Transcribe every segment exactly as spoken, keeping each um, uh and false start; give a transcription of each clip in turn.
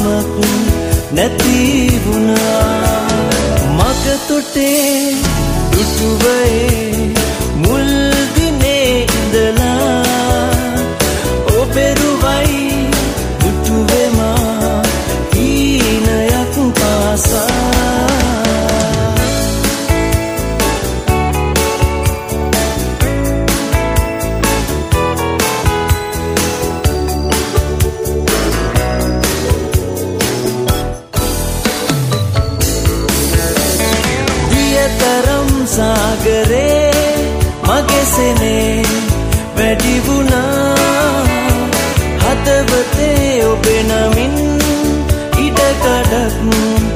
සුමක් නැති වුණා මග තොටේ දුටුවේ මුල් දිනේ ඉඳලා ඔබෙරුවයි දුටුවේ මා ඊනයක් පාසා सागरे मगे सेने වැඩි වුණා හදවතේ ඔබ නමින් ඉඩකඩක්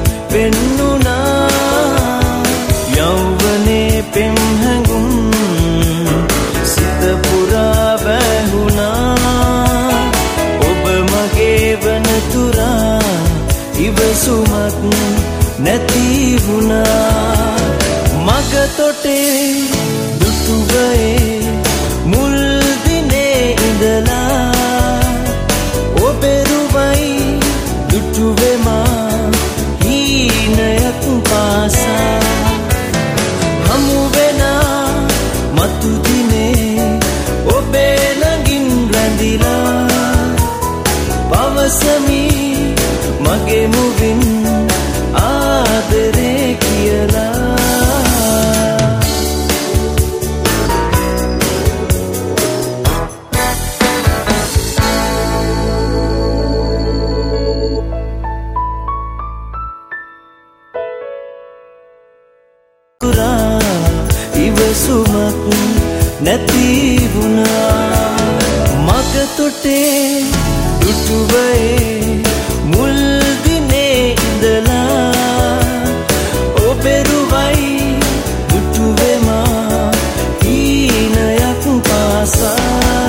පෙන්නුණා යෞවනේ පෙම් හැඟුම් සිත පුරා වැහුණා ඔබ මගේ වන තුරා ඉවසුමක් නැති වුණා මග තොටේ දුටුවේ මුල් දිනේ ඉඳලා ඔබෙරුවයි දුටුවේ මා හීනයක් පාසා හමු වෙනා මතු දිනේ ඔබේ ළඟින් රැඳිලා පවසමි මගේ මුවින් ආදරේ කියලා ඉවසුමක් නැති වුණා මග තොටේ දුටුවේ මුල් දිනේ ඉඳලා ඔබෙරුවයි දුටුවේ මා ඊනයක් පාසා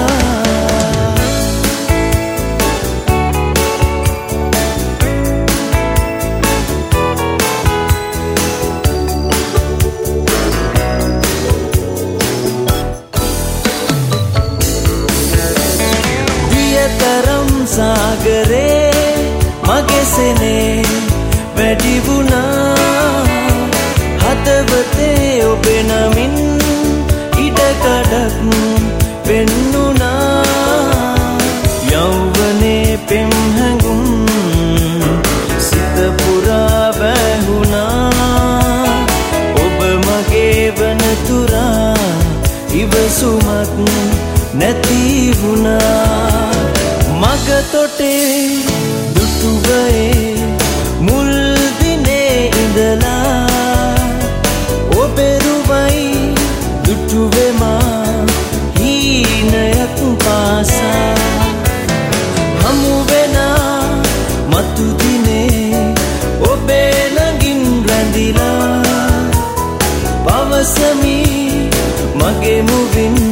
सागरे मगे सेने වැඩි වුණා හදවතේ ඔබ නමින් ඉඩකඩක් පෙන්නුණා යෞවනේ පෙම් හැඟුම් සිත පුරා වැහුණා ඔබ මගේ වන තුරා ඉවසුමක් නැති වුණා මග තොටේ දුටුවේ මුල් දිනේ ඉඳලා ඔබෙරුවයි දුටුවේ මා හීනයක් පාසා හමු වෙනා මතු දිනේ ඔබේ ළඟින් රැඳිලා පවසමි මගේ මුවින්